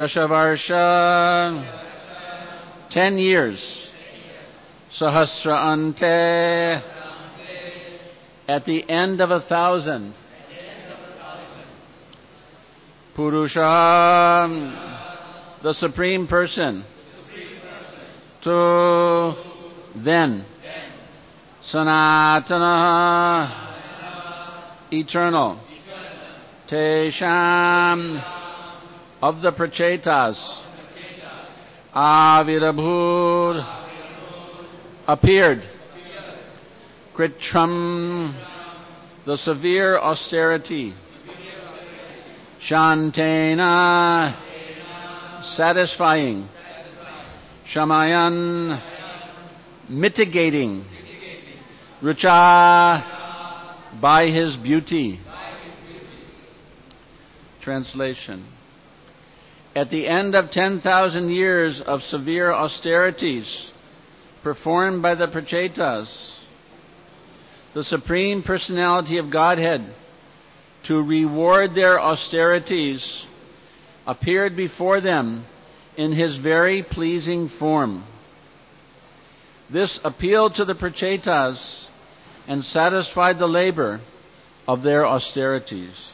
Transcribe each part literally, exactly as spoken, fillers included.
Dashavarsha, ten years. Sahasra ante, at the end of a thousand. Purusha, the Supreme Person. To then. Sanatana, eternal. Tesham, of the Prachetas. Avirabhur, appeared. Kritram, the severe austerity. Shantena, satisfying. Shamayan, mitigating. Rucha, by his beauty. Translation. At the end of ten thousand years of severe austerities performed by the Prachetas, the Supreme Personality of Godhead, to reward their austerities, appeared before them in his very pleasing form. This appealed to the Prachetas and satisfied the labor of their austerities.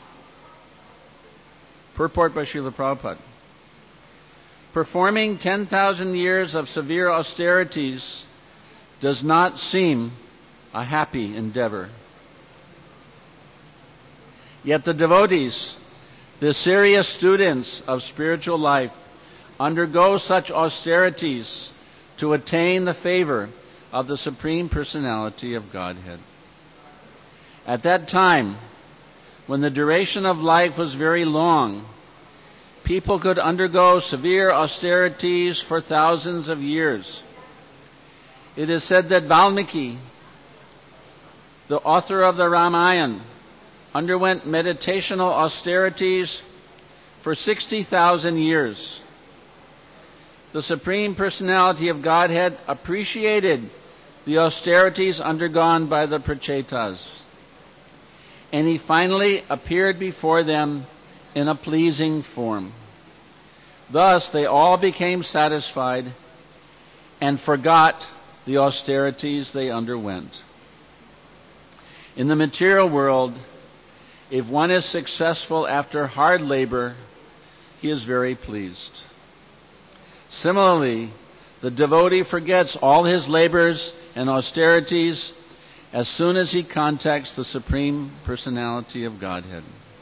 Purport by Srila Prabhupada. Performing ten thousand years of severe austerities does not seem a happy endeavor. Yet the devotees, the serious students of spiritual life, undergo such austerities to attain the favor of the Supreme Personality of Godhead. At that time, when the duration of life was very long, people could undergo severe austerities for thousands of years. It is said that Valmiki, the author of the Ramayana, underwent meditational austerities for sixty thousand years. The Supreme Personality of Godhead appreciated the austerities undergone by the Prachetas, and he finally appeared before them in a pleasing form. Thus they all became satisfied and forgot the austerities they underwent. In the material world, if one is successful after hard labor, he is very pleased. Similarly, the devotee forgets all his labors and austerities as soon as he contacts the Supreme Personality of Godhead.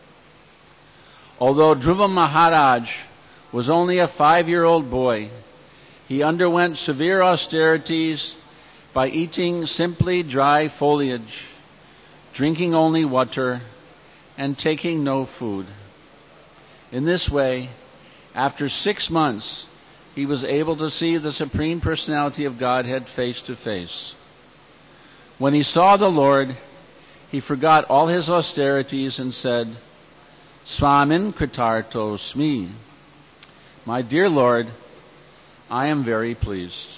Although Dhruva Maharaj was only a five-year-old boy, he underwent severe austerities by eating simply dry foliage, drinking only water, and taking no food. In this way, after six months, he was able to see the Supreme Personality of Godhead face to face. When he saw the Lord, he forgot all his austerities and said, Swamin Kritarto Smi. My dear Lord, I am very pleased.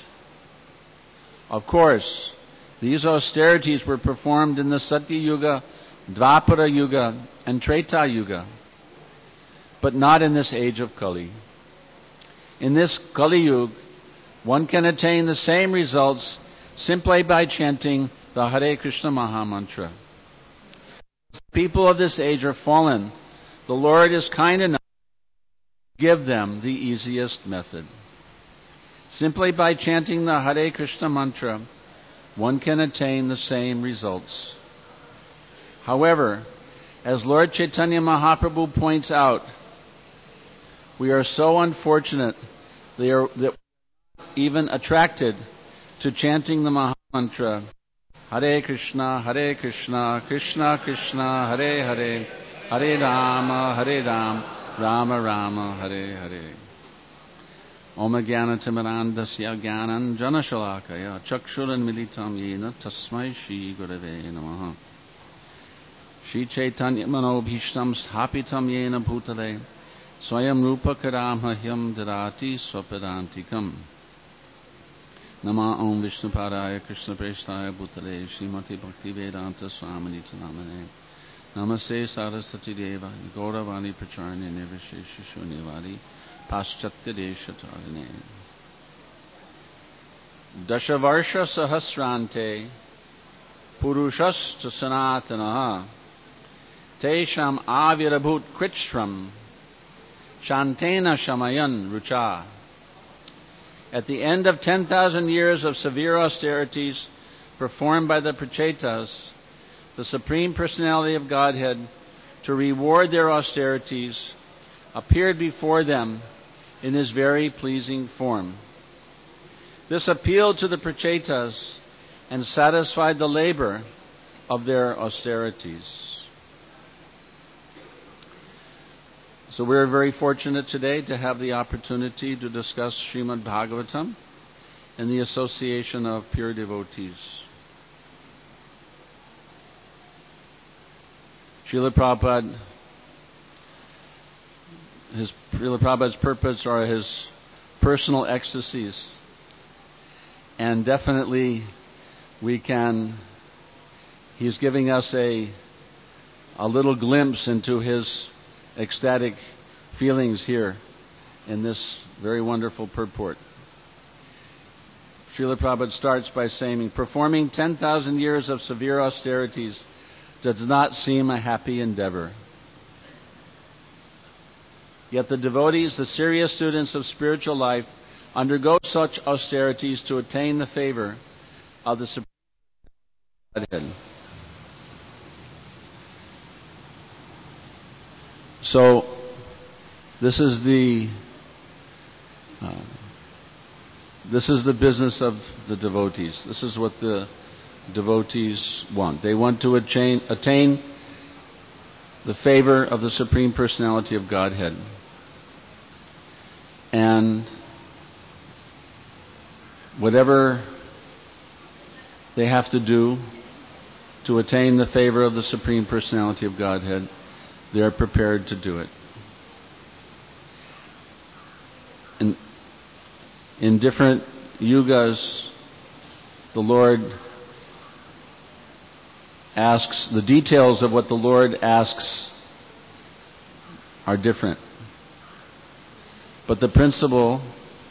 Of course, these austerities were performed in the Satya Yuga, Dvapara Yuga, and Treta Yuga, but not in this age of Kali. In this Kali Yuga, one can attain the same results simply by chanting the Hare Krishna Maha Mantra. People of this age are fallen. The Lord is kind enough to give them the easiest method. Simply by chanting the Hare Krishna mantra, one can attain the same results. However, as Lord Chaitanya Mahaprabhu points out, we are so unfortunate that we are even attracted to chanting the Maha Mantra, Hare Krishna, Hare Krishna, Krishna Krishna, Hare Hare, Hare Rama, Hare Rama, Rama Rama, Hare Hare. Om Jnana-timirandasya Jnananjana-shalakaya Chakshuranmilitam Yena Tasmai Shri Gurave Namaha. Shri Chaitanya Manobhishtam Sthapitam Yena Bhutale Swayam Rupa Karamhahyam Dharati Swapadantikam. Nama Om Vishnu Padaya Krishna Preshtaya Bhutale Srimati Bhakti Vedanta Swamini Namane. Namaste Saraswati Deva Gauravani Pracharni Nirvishesha Shunyavadi paschatyadesh. Dashavarsha sahasrante purushasta sanatanaha tesham avirabhut kritshram shantena shamayan rucha. At the end of ten thousand years of severe austerities performed by the Prachetas, the Supreme Personality of Godhead, to reward their austerities, appeared before them in His very pleasing form. This appealed to the Prachetas and satisfied the labor of their austerities. So we're very fortunate today to have the opportunity to discuss Srimad Bhagavatam in the association of pure devotees. Srila Prabhupada, his, Srila Prabhupada's purpose are his personal ecstasies. And definitely we can, he's giving us a, a little glimpse into his ecstatic feelings here in this very wonderful purport. Srila Prabhupada starts by saying, performing ten thousand years of severe austerities does not seem a happy endeavor. Yet the devotees, the serious students of spiritual life, undergo such austerities to attain the favor of the Supreme Godhead. So, this is the uh, this is the business of the devotees. This is what the devotees want. They want to attain, attain the favor of the Supreme Personality of Godhead. And whatever they have to do to attain the favor of the Supreme Personality of Godhead, they are prepared to do it. In, in different yugas, the Lord asks, the details of what the Lord asks are different. But the principle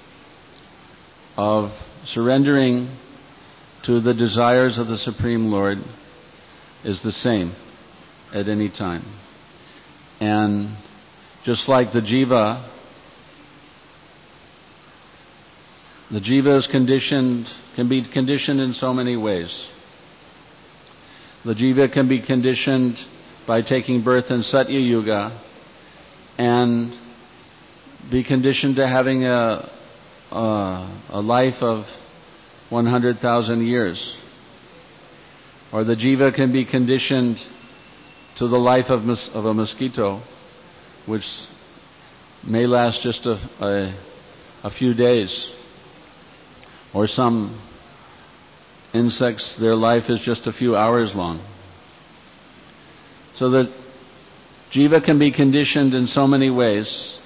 of surrendering to the desires of the Supreme Lord is the same at any time. And just like the jiva, the jiva is conditioned, can be conditioned in so many ways. The jiva can be conditioned by taking birth in Satya Yuga and be conditioned to having a, a, a life of one hundred thousand years. Or the jiva can be conditioned to the life of, mos- of a mosquito, which may last just a, a, a few days. Or some insects, their life is just a few hours long. So that jiva can be conditioned in so many ways.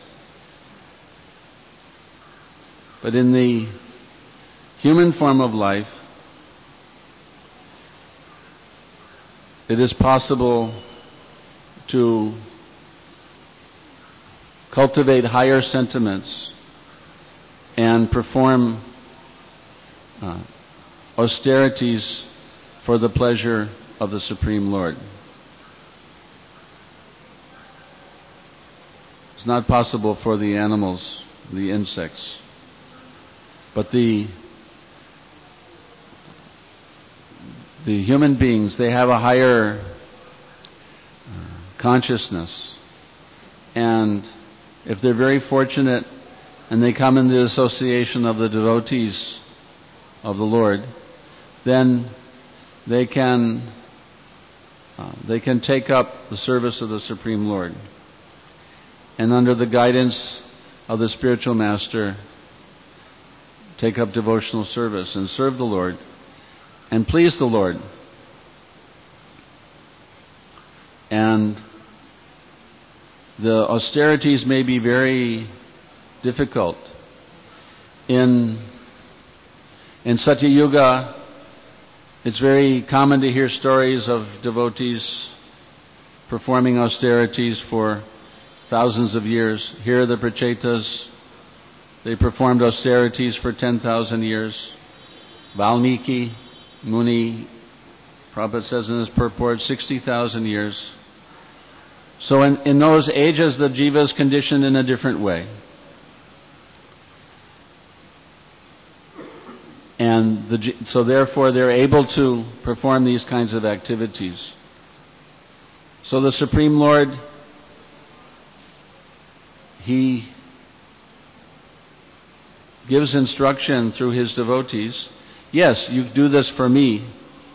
But in the human form of life, it is possible to cultivate higher sentiments and perform uh, austerities for the pleasure of the Supreme Lord. It's not possible for the animals, the insects. But the the human beings, they have a higher uh, consciousness. And if they're very fortunate and they come in the association of the devotees of the Lord, then they can uh, they can take up the service of the Supreme Lord. And under the guidance of the spiritual master, take up devotional service and serve the Lord and please the Lord. And the austerities may be very difficult. In in Satya Yuga, it's very common to hear stories of devotees performing austerities for thousands of years. Here the Prachetas They performed austerities for ten thousand years. Valmiki Muni, Prabhupada says in his purport, sixty thousand years. So in, in those ages, the jiva is conditioned in a different way. And the, so therefore they're able to perform these kinds of activities. So the Supreme Lord, He gives instruction through His devotees. Yes, you do this for me.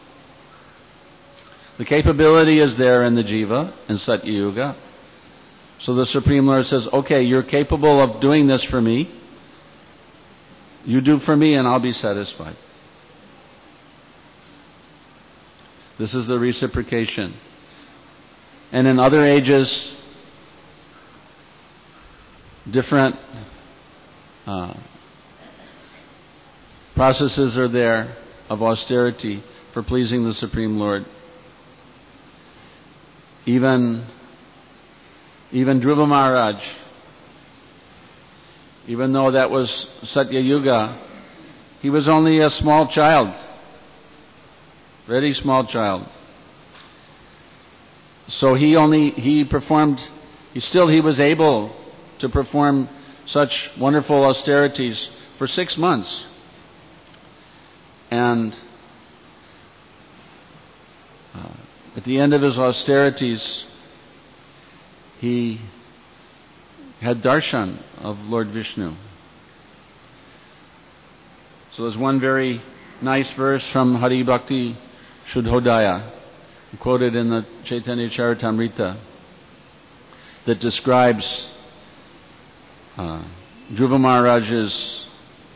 The capability is there in the jiva, in Satya Yuga. So the Supreme Lord says, okay, you're capable of doing this for me. You do for me and I'll be satisfied. This is the reciprocation. And in other ages, different uh, processes are there of austerity for pleasing the Supreme Lord. Even, even Dhruva Maharaj, even though that was Satya Yuga, he was only a small child, very small child. So he only, he performed, he still he was able to perform such wonderful austerities for six months. And uh, at the end of his austerities, he had darshan of Lord Vishnu. So there's one very nice verse from Hari Bhakti Shuddhodaya, quoted in the Chaitanya Charitamrita, that describes uh, Dhruva Maharaj's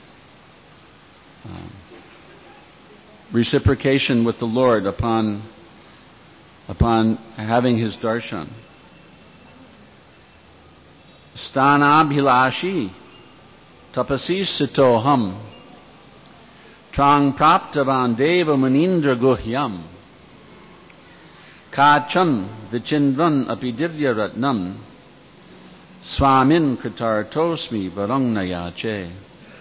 uh, reciprocation with the Lord upon upon having his darshan. Stanabhilashi tapasi sitoham trang praptavan deva manindra guhyam kacham vichindvan api divya ratnam swamin kritartosmi varangnayache.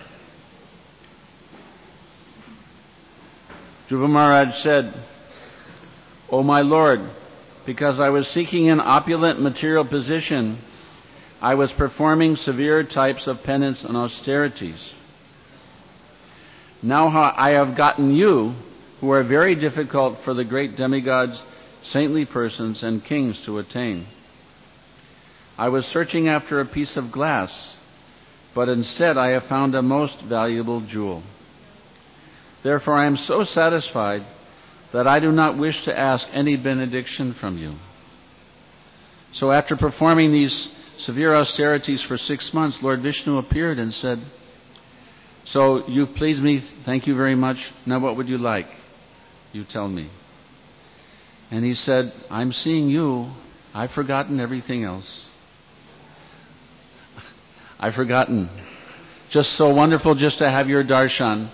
Dhruva Maharaj said, O my Lord, because I was seeking an opulent material position, I was performing severe types of penance and austerities. Now I have gotten you, who are very difficult for the great demigods, saintly persons, and kings to attain. I was searching after a piece of glass, but instead I have found a most valuable jewel. Therefore I am so satisfied that I do not wish to ask any benediction from you. So after performing these severe austerities for six months, Lord Vishnu appeared and said, so you've pleased me, thank you very much. Now what would you like? You tell me. And he said, I'm seeing you. I've forgotten everything else. I've forgotten. Just so wonderful just to have your darshan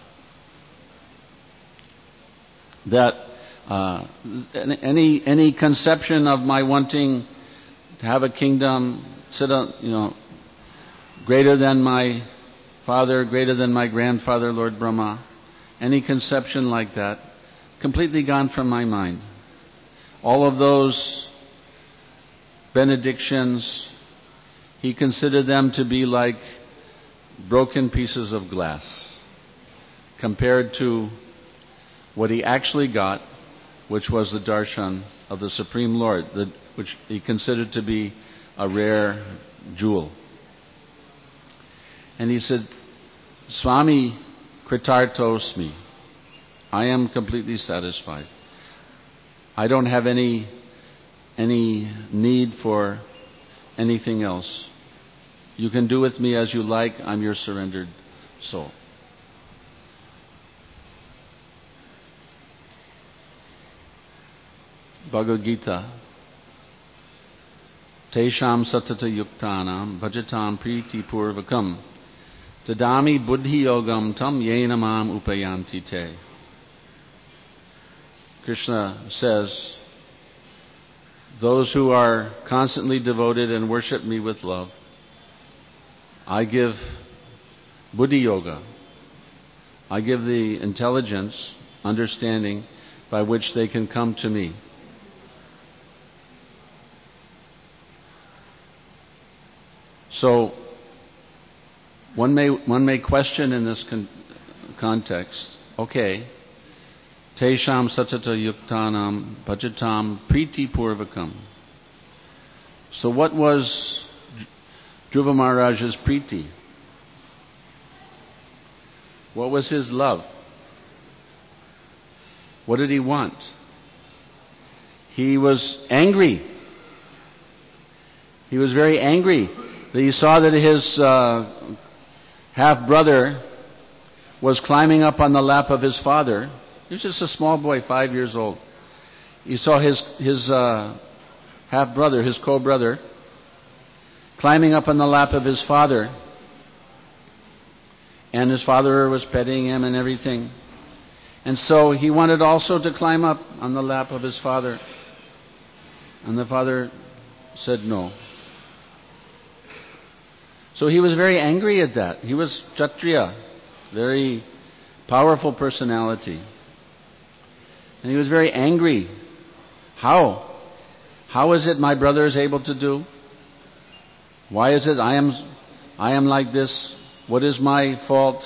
that uh, any any conception of my wanting to have a kingdom, sit on, you know, greater than my father, greater than my grandfather, Lord Brahma, any conception like that, completely gone from my mind. All of those benedictions, he considered them to be like broken pieces of glass compared to what he actually got, which was the darshan of the Supreme Lord, the, which he considered to be a rare jewel. And he said, Swami kritartosmi, I am completely satisfied. I don't have any any need for anything else. You can do with me as you like. I'm your surrendered soul. Bhagavad Gita. Tesham satata yuktanam bhajatam priti purvakam tadami buddhi yogam tam yena mam upayanti te. Krishna says, those who are constantly devoted and worship me with love, I give Buddhi Yoga. I give the intelligence, understanding, by which they can come to me. So, one may, one may question in this con- context, okay, Tesham Satata Yuktanam Bhajatam Priti Purvakam. So what was Dhruva Maharaj's Priti? What was his love? What did he want? He was angry. He was very angry that he saw that his uh, half-brother was climbing up on the lap of his father. He was just a small boy, five years old. He saw his, his uh, half-brother, his co-brother, climbing up on the lap of his father. And his father was petting him and everything. And so he wanted also to climb up on the lap of his father. And the father said no. So he was very angry at that. He was Kshatriya, very powerful personality. And he was very angry. How? How is it my brother is able to do? Why is it I am, I am like this? What is my fault?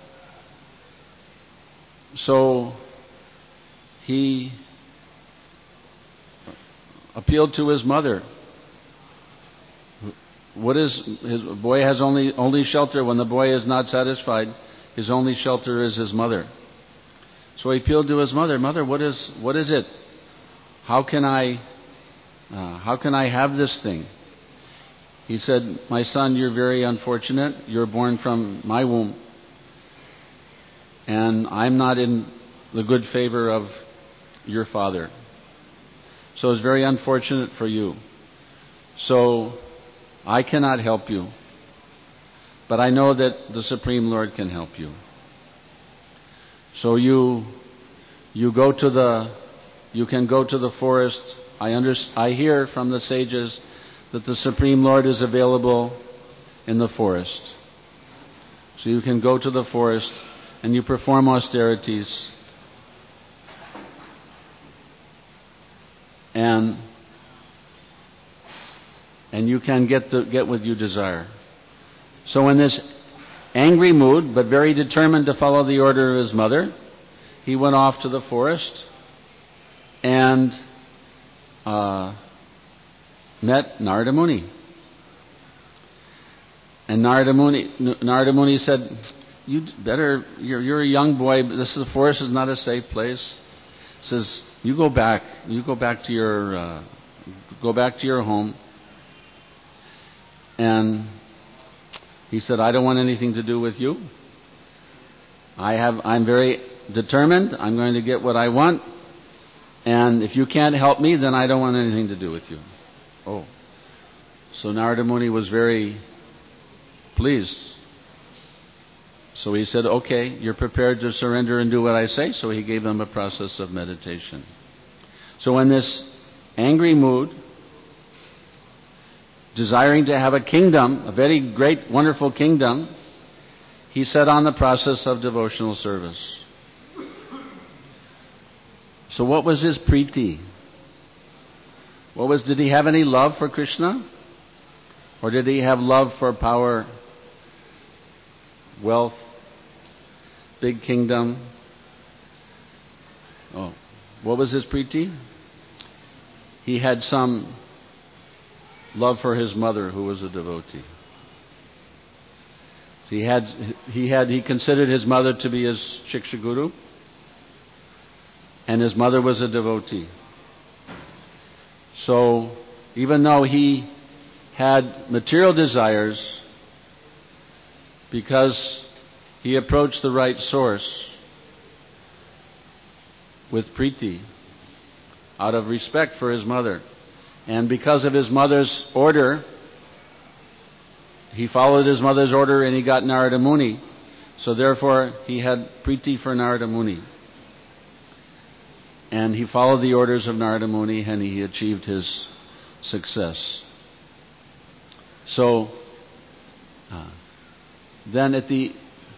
So he appealed to his mother. What is his boy has only only shelter when the boy is not satisfied. His only shelter is his mother. So he appealed to his mother. Mother, what is what is it? How can I uh, how can I have this thing? He said, my son, you're very unfortunate. You're born from my womb. And I'm not in the good favor of your father. So it's very unfortunate for you. So I cannot help you. But I know that the Supreme Lord can help you. So you you go to the you can go to the forest. I under, I hear from the sages that the Supreme Lord is available in the forest. So you can go to the forest and you perform austerities. And and you can get the, get what you desire. So in this angry mood, but very determined to follow the order of his mother, he went off to the forest and uh, met Narada Muni. And Narada Muni, Narada Muni said, "You better. You're, you're a young boy. But this is, the forest is not a safe place." He says, "You go back. You go back to your uh, go back to your home." And he said, "I don't want anything to do with you. I have. I'm very determined. I'm going to get what I want. And if you can't help me, then I don't want anything to do with you." Oh. So Narada Muni was very pleased. So he said, "Okay, you're prepared to surrender and do what I say." So he gave them a process of meditation. So in this angry mood, desiring to have a kingdom, a very great, wonderful kingdom, he set on the process of devotional service. So what was his priti? What was, did he have any love for Krishna? Or did he have love for power, wealth, big kingdom? Oh, what was his priti? He had some love for his mother, who was a devotee. He had, he had, he considered his mother to be his Shiksha Guru, and his mother was a devotee. So, even though he had material desires, because he approached the right source with priti, out of respect for his mother, and because of his mother's order, he followed his mother's order and he got Narada Muni. So therefore, he had priti for Narada Muni. And he followed the orders of Narada Muni and he achieved his success. So, uh, then at the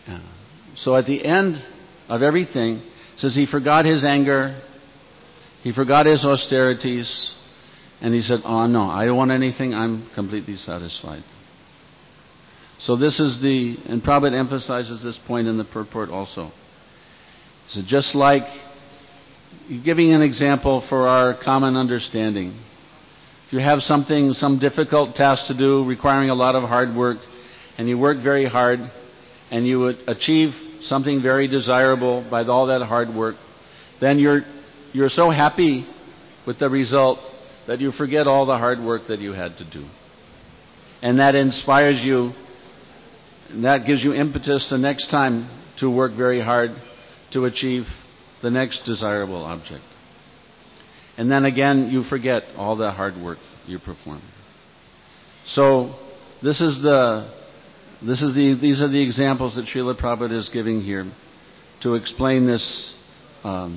Uh, so at the end of everything, it says he forgot his anger, he forgot his austerities, and he said, oh no, I don't want anything, I'm completely satisfied. So this is the, and Prabhupada emphasizes this point in the purport also. He said, just like, giving an example for our common understanding. If you have something, some difficult task to do requiring a lot of hard work, and you work very hard, and you would achieve something very desirable by all that hard work, then you're, you're so happy with the result that you forget all the hard work that you had to do. And that inspires you, and that gives you impetus the next time to work very hard to achieve the next desirable object. And then again, you forget all the hard work you performed. So this is the, this is the, these are the examples that Srila Prabhupada is giving here to explain this um,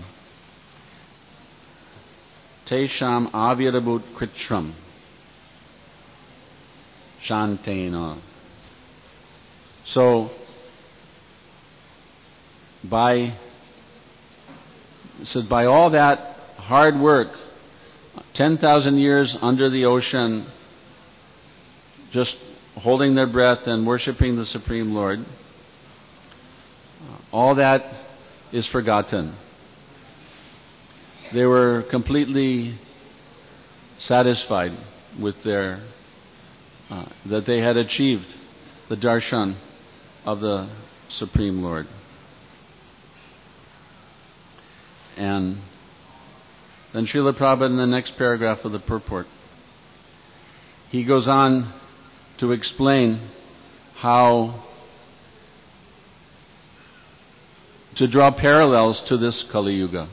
Tesham avirabhut kritram shantena. So by it said by all that hard work, ten thousand years under the ocean, just holding their breath and worshiping the Supreme Lord, all that is forgotten. They were completely satisfied with their, uh, that they had achieved the darshan of the Supreme Lord. And then Srila Prabhupada in the next paragraph of the purport, he goes on to explain how to draw parallels to this Kali Yuga.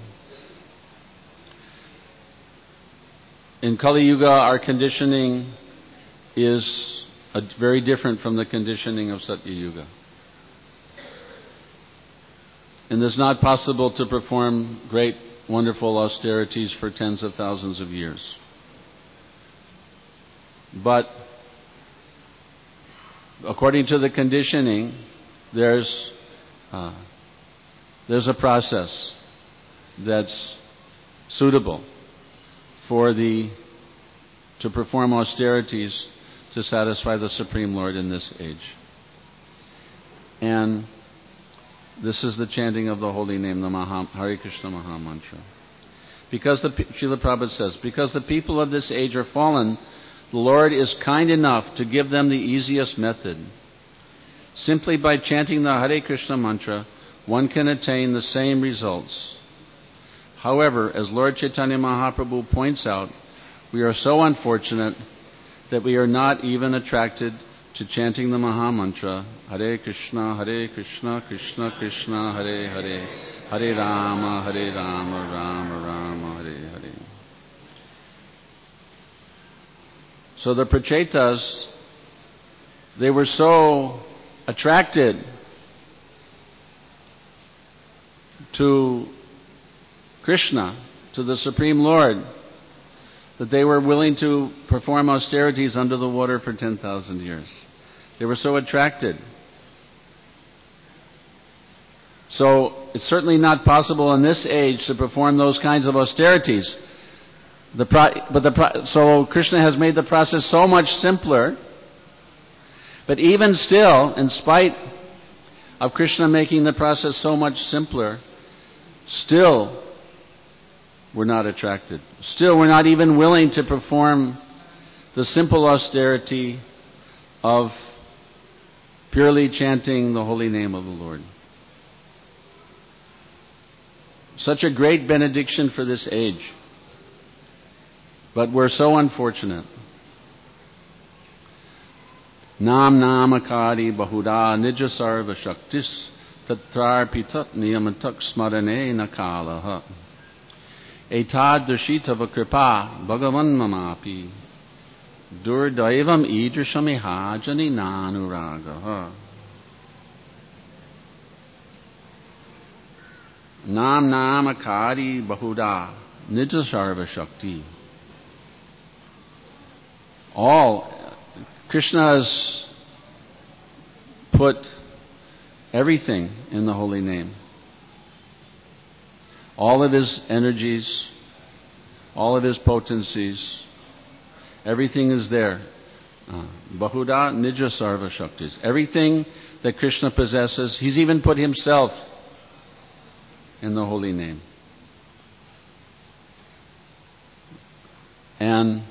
In Kali Yuga, our conditioning is a, very different from the conditioning of Satya Yuga. And it's not possible to perform great, wonderful austerities for tens of thousands of years. But according to the conditioning, there's uh, there's a process that's suitable for the to perform austerities to satisfy the Supreme Lord in this age. And this is the chanting of the holy name, the Maha, Hare Krishna Maha Mantra. Because the Srila Prabhupada says, because the people of this age are fallen, the Lord is kind enough to give them the easiest method. Simply by chanting the Hare Krishna mantra, one can attain the same results. However, as Lord Chaitanya Mahaprabhu points out, we are so unfortunate that we are not even attracted to chanting the Maha Mantra, Hare Krishna, Hare Krishna, Krishna Krishna, Hare Hare, Hare Rama, Hare Rama, Rama Rama, Hare Hare. So the Prachetas, they were so attracted to Krishna, to the Supreme Lord, that they were willing to perform austerities under the water for ten thousand years. They were so attracted. So it's certainly not possible in this age to perform those kinds of austerities. The pro- but the pro- so Krishna has made the process so much simpler. But even still, in spite of Krishna making the process so much simpler, still we're not attracted. Still, we're not even willing to perform the simple austerity of purely chanting the holy name of the Lord. Such a great benediction for this age. But we're so unfortunate. Nam namakari bahuda nija sarva shaktis tatrarpitat niyamatak smarane nakalaha. Etad darshitava kripa bhagavan mamapi durdaivam idrishamiha jani nanuragaha. Nam namakari bahuda nija sarva shakti. All Krishna has put everything in the holy name. All of his energies, all of his potencies, everything is there. Bahuda Nija Sarva Shaktis. Everything that Krishna possesses, he's even put himself in the holy name. And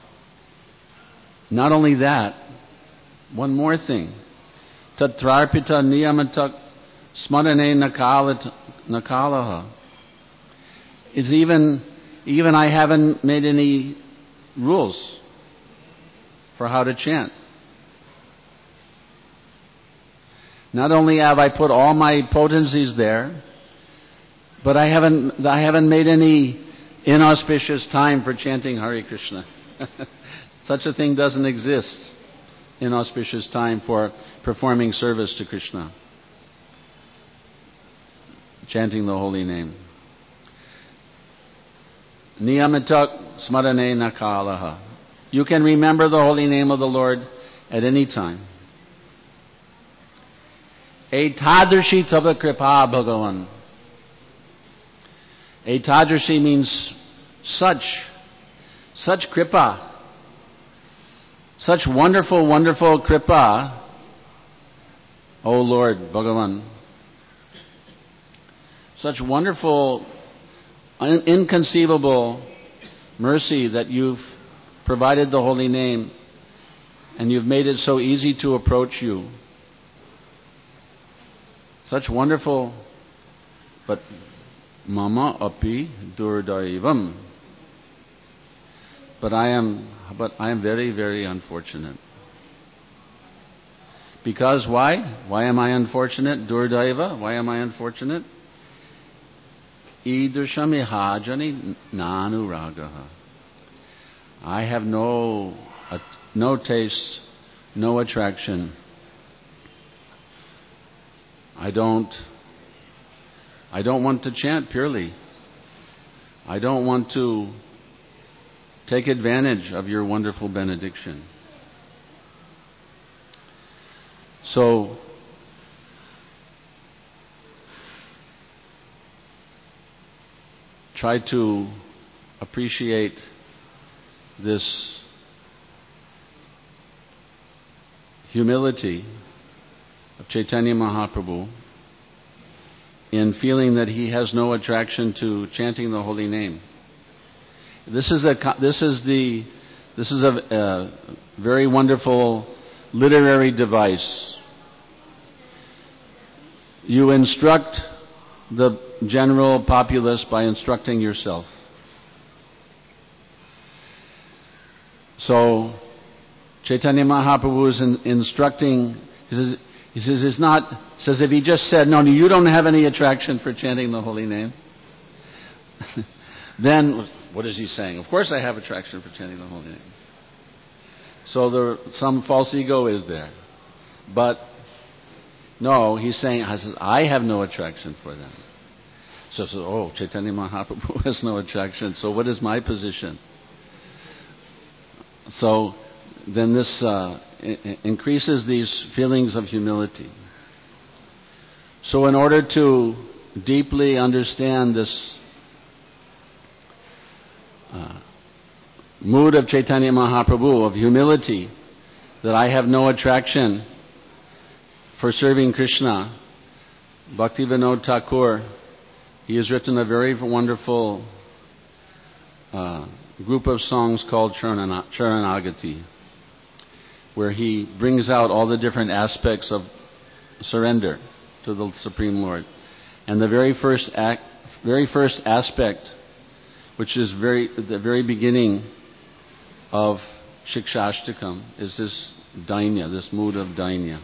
not only that, one more thing. Tatrarpita niyamatak smarane nakalaha. It's even, even I haven't made any rules for how to chant. Not only have I put all my potencies there, but I haven't, I haven't made any inauspicious time for chanting Hare Krishna. Such a thing doesn't exist. Inauspicious time for performing service to Krishna. Chanting the holy name. Niyamatak smarane nakalaha. You can remember the holy name of the Lord at any time. Etadrashi tava kripa bhagavan. Etadrashi means such, such kripa, such wonderful, wonderful kripa, O Lord Bhagavan. Such wonderful, un- inconceivable mercy that you've provided the holy name and you've made it so easy to approach you. Such wonderful, but mama api durdaivam. But I am, but I am very, very unfortunate. Because why? Why am I unfortunate? Durdaiva. Why am I unfortunate? Idrshami hajani nanuragaha. I have no, uh, no taste, no attraction. I don't, I don't want to chant purely. I don't want to take advantage of your wonderful benediction. So, try to appreciate this humility of Chaitanya Mahaprabhu in feeling that he has no attraction to chanting the holy name. This is a this is the this is a, a very wonderful literary device. You instruct the general populace by instructing yourself. So Chaitanya Mahaprabhu is in, instructing. He says, he says it's not. Says if he just said, "No, you don't have any attraction for chanting the holy name," then what is he saying? Of course, I have attraction for chanting the holy name. So there, some false ego is there, but no, he's saying, I says, I have no attraction for them. So, so oh, Chaitanya Mahaprabhu has no attraction. So what is my position? So then this uh, I- increases these feelings of humility. So in order to deeply understand this uh, mood of Chaitanya Mahaprabhu, of humility, that I have no attraction for serving Krishna, Bhaktivinoda Thakur, he has written a very wonderful uh, group of songs called Charana- Charanagati, where he brings out all the different aspects of surrender to the Supreme Lord. And the very first act, very first aspect, which is very the very beginning of Shikshashtakam, is this dainya, this mood of dainya.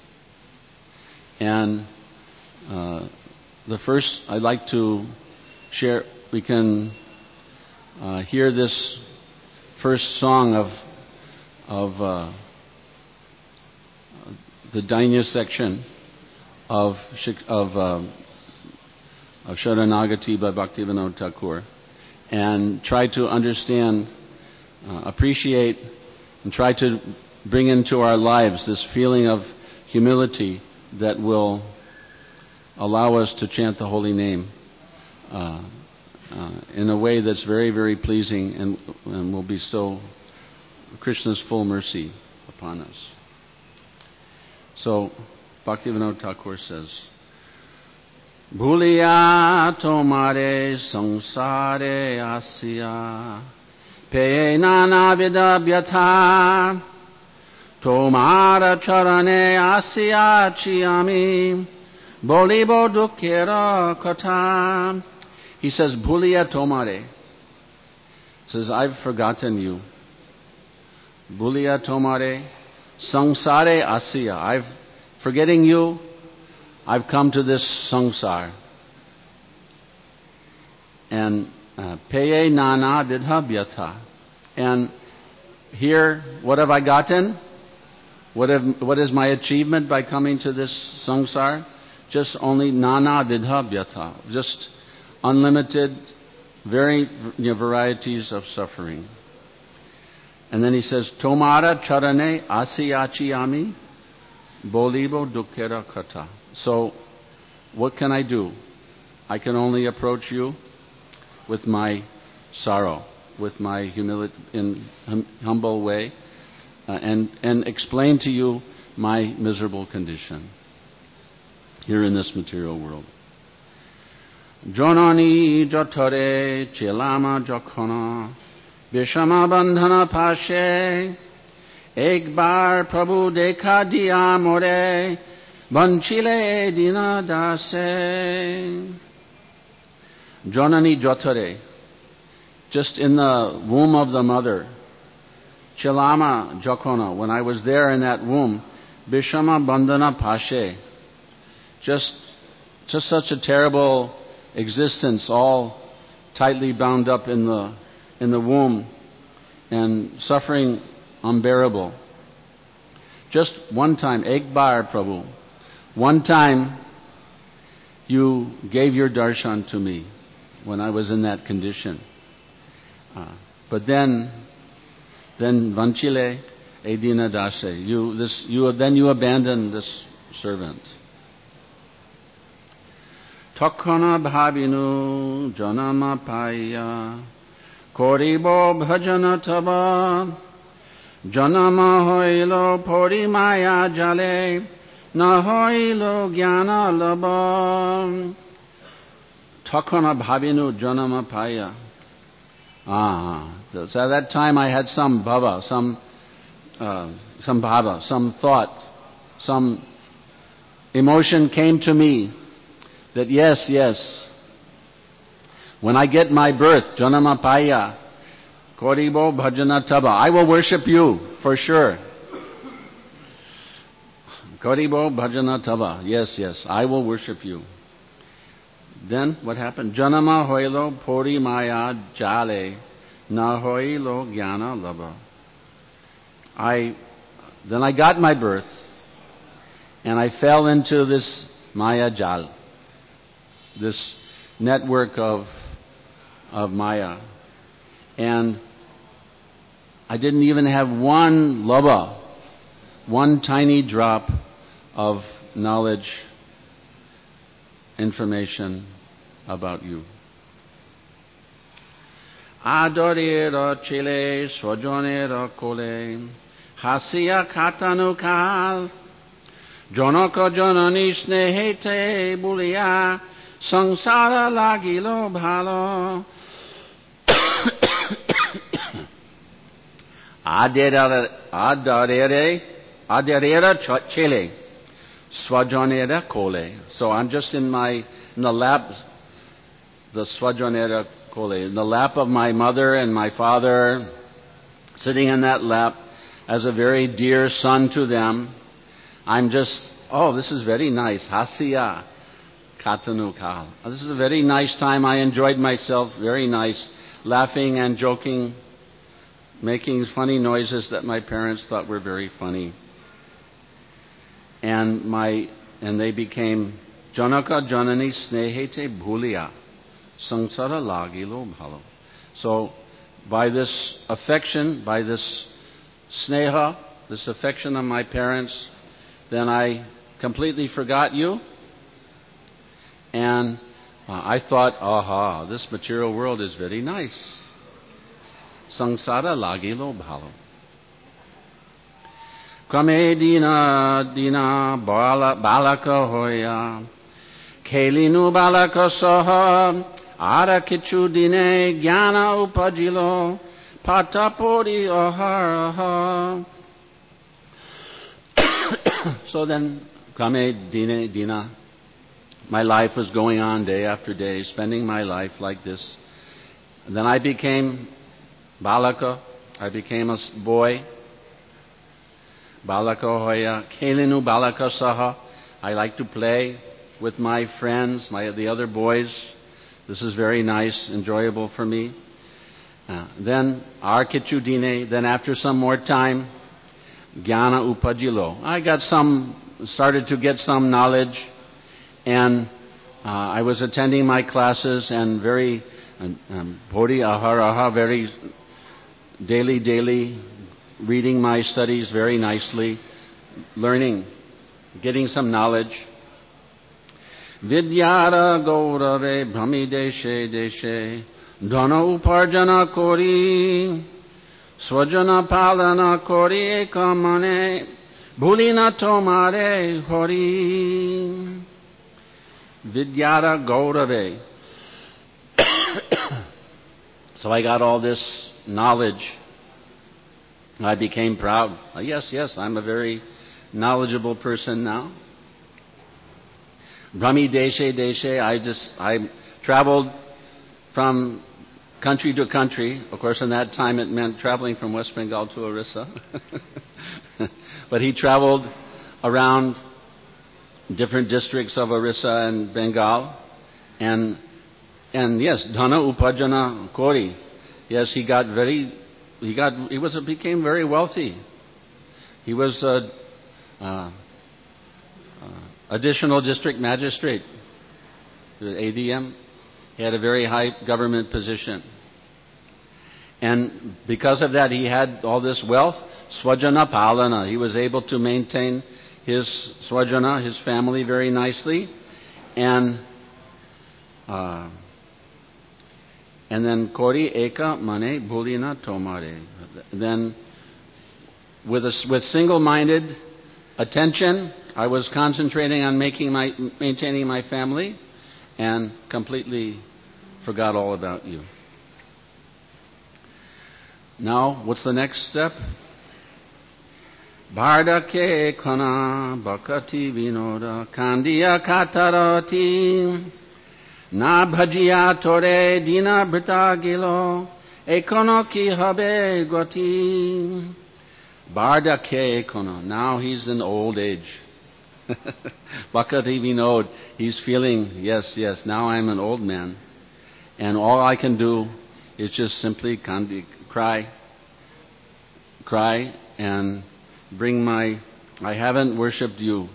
And uh, the first, I'd like to share, we can uh, hear this first song of of uh, the dainya section of of, uh, of Sharanagati by Bhaktivinoda Thakur, and try to understand, uh, appreciate, and try to bring into our lives this feeling of humility that will allow us to chant the holy name uh, uh, in a way that's very, very pleasing and, and will bestow Krishna's full mercy upon us. So, Bhaktivinoda Thakur says, Bhuliya tomare samsare asya pe nana vida vyatha tomara charane asya chiyami bolibo dukkera katha. He says, Bhuliya tomare. He says, I've forgotten you. Bhuliya tomare samsare asya. I've forgetting you. I've come to this samsar. And peye nana vidha vyatha. And here, what have I gotten? What, have, what is my achievement by coming to this samsar? Just only nana vidha vyatha. Just unlimited, very you know, varieties of suffering. And then he says, Tomara charane asiyachiyami bolibo dukkera kata. So, what can I do? I can only approach you with my sorrow, with my humility, in hum, humble way, uh, and and explain to you my miserable condition here in this material world. Jonani jotore chelama jokhona vishama bandhana pashe ek bar prabhu dekha diya more Vanchile dina dase. Jonani jotare. Just in the womb of the mother. Chelama jokona. When I was there in that womb. Bishama bandhana pashe. Just, just such a terrible existence, all tightly bound up in the, in the womb. And suffering unbearable. Just one time, ek bar Prabhu. One time, you gave your darshan to me when I was in that condition. Uh, but then, then vanchile edina dase. You this you then you abandoned this servant. Takkana bhavinu janama paya koribo bhajana taba janama hoilo pori maya jale. Nahoilo jnana labam Takana bhavinu janama paya. Ah, so at that time I had some bhava, some uh, some bhava, some thought, some emotion came to me that yes, yes, when I get my birth, janama paya, koribo bhajana taba, I will worship you for sure. Karibo bhajana tava. Yes, yes, I will worship you. Then what happened? Janama hoilo pori maya jale na hoilo jnana lava. I then I got my birth and I fell into this maya jal, this network of of maya, and I didn't even have one lava, one tiny drop of knowledge, information about you. Adorera chile swajonera kole hasia katanu kal jonaka janani snehete bulia sangsara lagilo bhalo adere adorere adorera chile Swajanera kole. So I'm just in my in the lap, the Swajanera kole, in the lap of my mother and my father, sitting in that lap as a very dear son to them. I'm just, oh, this is very nice. Hasya katanu kal. This is a very nice time. I enjoyed myself. Very nice, laughing and joking, making funny noises that my parents thought were very funny. And my and they became Janaka Janani Snehete Bhuliya Sangsara Lagilo Bhalo. So by this affection, by this sneha, this affection of my parents, then I completely forgot you. And uh, I thought, aha, this material world is very nice. Samsara lagilo bhalo. Krame dina dina bala balaka hoya. Kelinu balaka saha. Ara kichu dine jnana upajilo. Patapodi aharaha. So then, krame dina dina. My life was going on day after day, spending my life like this. And then I became balaka. I became a boy. Balaka hoya. Kelinu balaka saha. I like to play with my friends, my the other boys. This is very nice, enjoyable for me. Uh, then, arkichu dine. Then after some more time, jnana upajilo. I got some, started to get some knowledge. And uh, I was attending my classes and very, um, bodhi aharaha, very daily, daily, reading my studies very nicely, learning, getting some knowledge. Vidyara gaurave brahmi deshe deshe, dhana uparjana kori, swajana palana kori ekamane, bhulina tomare hori. Vidyara Gaurave. So I got all this knowledge. I became proud. Yes, yes, I'm a very knowledgeable person now. Brahmi Deshe Deshe, I just, I traveled from country to country. Of course, in that time it meant traveling from West Bengal to Orissa. But he traveled around different districts of Orissa and Bengal, and and yes, Dhana Upajana Kori. Yes, he got very, he got, he was became very wealthy. He was a, uh, uh, additional district magistrate, the A D M. He had a very high government position, and because of that, he had all this wealth. Swajana Palana. He was able to maintain his swajana, his family, very nicely, and uh, and then kori eka mane bhulina tomare. Then, with a, with single-minded attention, I was concentrating on making my maintaining my family, and completely forgot all about you. Now, what's the next step? Bardake khana bhakati vinoda kandiya katarati na bhajiya tore dina brita gilo ekono ki habe goti. Bardake kono. Now he's in old age. Bhakati vinod. He's feeling, yes, yes, now I'm an old man. And all I can do is just simply kandi, cry, cry and bring my, I haven't worshipped you.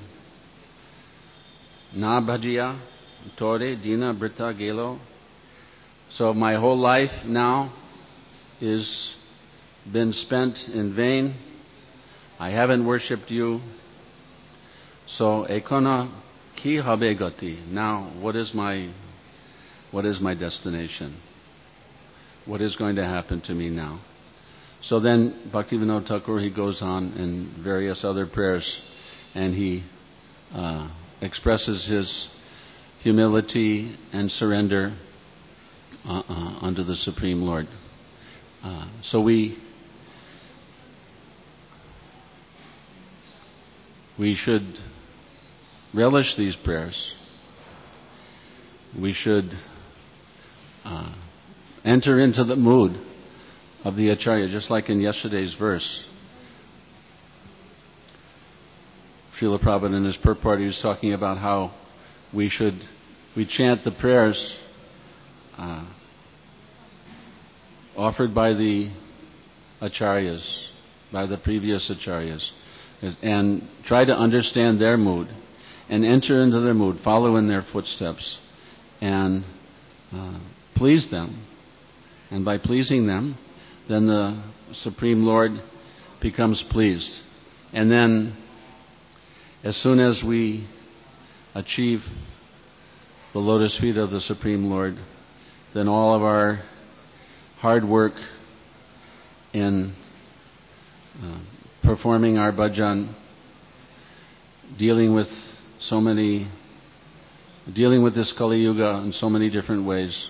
Na bhajiya, tore, dina, brita, gelo. So my whole life now is been spent in vain. I haven't worshipped you. So ekona ki habe gati. Now what is my, what is my destination? What is going to happen to me now? So then Bhaktivinoda Thakur, he goes on in various other prayers, and he uh, expresses his humility and surrender uh, uh, unto the Supreme Lord. Uh, so we we should relish these prayers. We should uh, enter into the mood of the Acharya, just like in yesterday's verse. Srila Prabhupada in his purport, he was talking about how we should, we chant the prayers uh, offered by the Acharyas, by the previous Acharyas, and try to understand their mood and enter into their mood, follow in their footsteps, and uh, please them. And by pleasing them, then the Supreme Lord becomes pleased. And then, as soon as we achieve the lotus feet of the Supreme Lord, then all of our hard work in uh, performing our bhajan, dealing with so many, dealing with this Kali Yuga in so many different ways,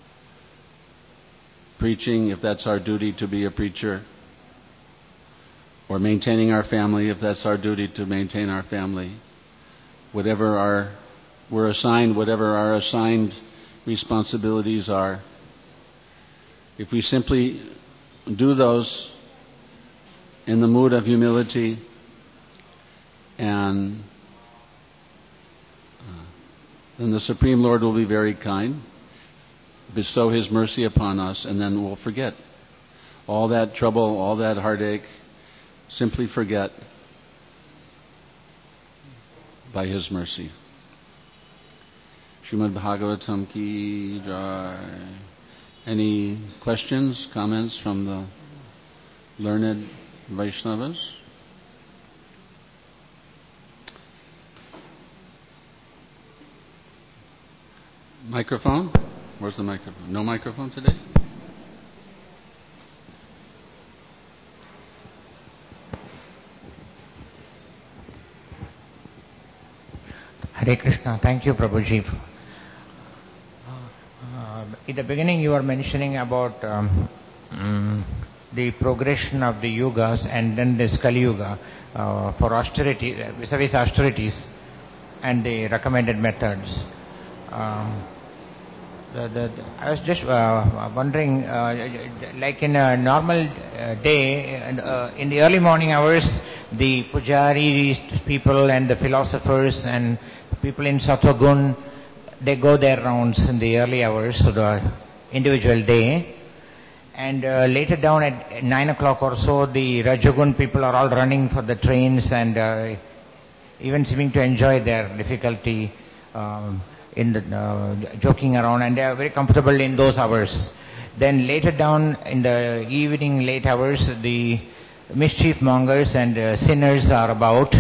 preaching if that's our duty to be a preacher, or maintaining our family if that's our duty to maintain our family, whatever our we're assigned, whatever our assigned responsibilities are. If we simply do those in the mood of humility and uh, then the Supreme Lord will be very kind, bestow His mercy upon us, and then we'll forget all that trouble, all that heartache, simply forget by His mercy. Srimad Bhagavatam ki jai. Any questions, comments from the learned Vaishnavas? Microphone? Where's the microphone? No microphone today? Hare Krishna. Thank you, Prabhuji. Uh, in the beginning, you were mentioning about um, um, the progression of the yugas and then this Kali Yuga uh, for austerity, vis-a-vis austerities and the recommended methods. Um, the, the, I was just uh, wondering, uh, like in a normal uh, day, uh, in the early morning hours, the pujari people and the philosophers and people in Sattvagun, they go their rounds in the early hours of the individual day. And uh, later down at nine o'clock or so, the Rajagun people are all running for the trains and uh, even seeming to enjoy their difficulty um, in the uh, joking around, and they are very comfortable in those hours. Then later down in the evening late hours, the mischief mongers and uh, sinners are about.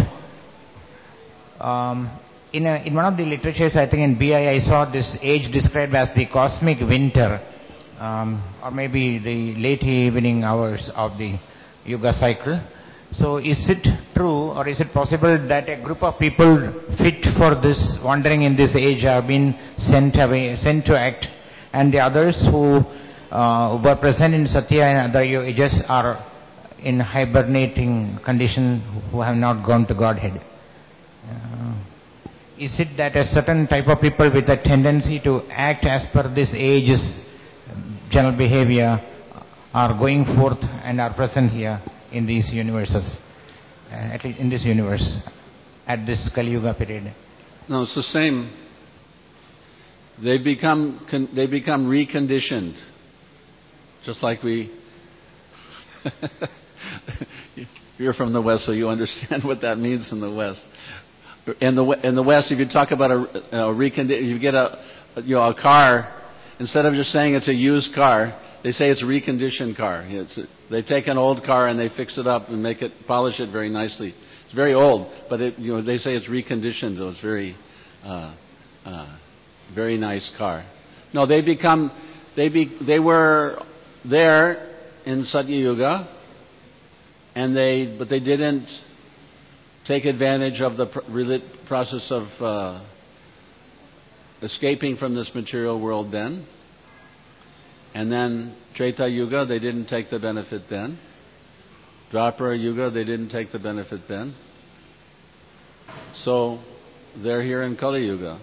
Um, in, a, in one of the literatures, I think in B I, I saw this age described as the cosmic winter, um, or maybe the late evening hours of the Yuga cycle. So is it true, or is it possible that a group of people fit for this wandering in this age have been sent away, sent to act, and the others who uh, were present in Satya and other ages are in hibernating condition, who have not gone to Godhead? Uh, is it that a certain type of people with a tendency to act as per this age's general behavior are going forth and are present here in these universes, uh, at least in this universe, at this Kali Yuga period? No, it's the same. They become con- they become reconditioned, just like we. You're from the West, so you understand what that means in the West. In the in the West, if you talk about a, a recondition, you get a you know a car, instead of just saying it's a used car, they say it's a reconditioned car. It's a, they take an old car and they fix it up and make it, polish it very nicely. It's very old, but it, you know they say it's reconditioned, so it's very, uh, uh, very nice car. No, they become, they be, they were there in Satya Yuga, and they, but they didn't take advantage of the pr- process of uh, escaping from this material world then. And then Treta Yuga, they didn't take the benefit then. Dwapara Yuga, they didn't take the benefit then. So they're here in Kali Yuga.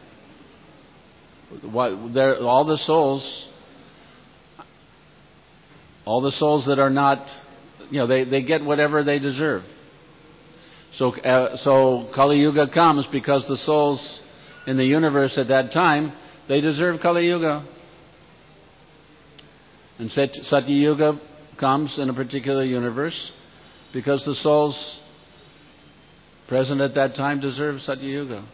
What, they're, all the souls, all the souls that are not, you know, they, they get whatever they deserve. So, uh, so Kali Yuga comes because the souls in the universe at that time, they deserve Kali Yuga. And Satya Yuga comes in a particular universe because the souls present at that time deserve Satya Yuga.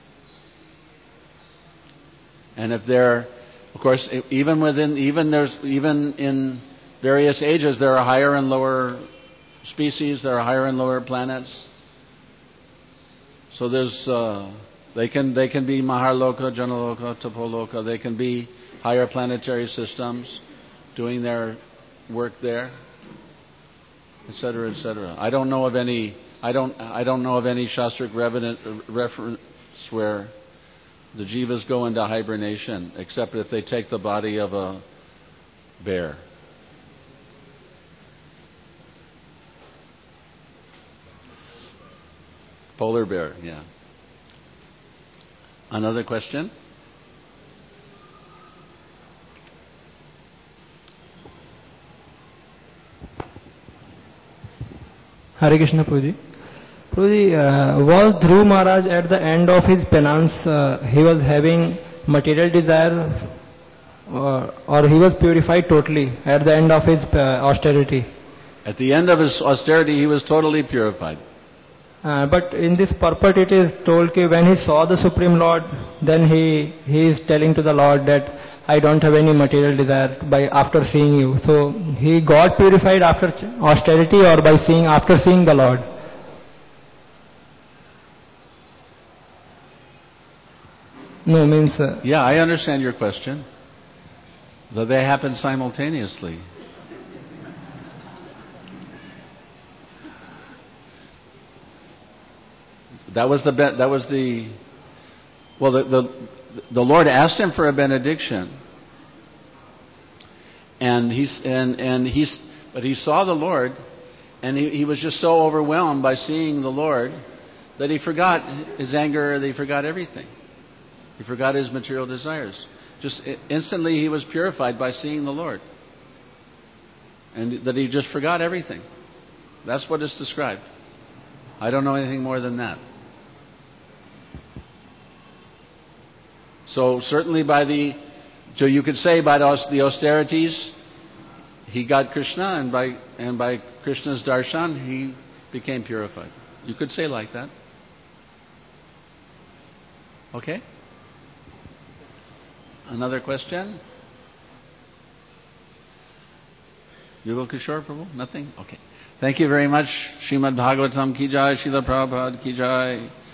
And if they're, of course, even within, even there's, even in various ages, there are higher and lower species, there are higher and lower planets. So there's, uh, They can they can be Maharloka, Janaloka, Tapoloka. They can be higher planetary systems doing their work there, et cetera, et cetera. I don't know of any. I don't. I don't know of any shastric reference where the jivas go into hibernation, except if they take the body of a bear. Polar bear, yeah. Another question? Hare Krishna, Prabhuji. Prabhuji, uh, was Dhruv Maharaj at the end of his penance, uh, he was having material desire, or, or he was purified totally at the end of his uh, austerity? At the end of his austerity, he was totally purified. Uh, but in this purport it is told that when he saw the Supreme Lord, then he, he is telling to the Lord that I don't have any material desire by after seeing you. So he got purified after austerity or by seeing after seeing the Lord? No, means... Uh, yeah, I understand your question. Though they happen simultaneously. That was the that was the well the, the the Lord asked him for a benediction, and he's and and he's but he saw the Lord, and he, he was just so overwhelmed by seeing the Lord that he forgot his anger, that he forgot everything, he forgot his material desires. Just instantly he was purified by seeing the Lord, and that he just forgot everything. That's what is described. I don't know anything more than that. So certainly by the, so you could say by the austerities, he got Krishna, and by and by Krishna's darshan, he became purified. You could say like that. Okay? Another question? Yugal Kishore Prabhu? Nothing? Okay. Thank you very much. Srimad Bhagavatam ki jai, Srila Prabhupada ki jai.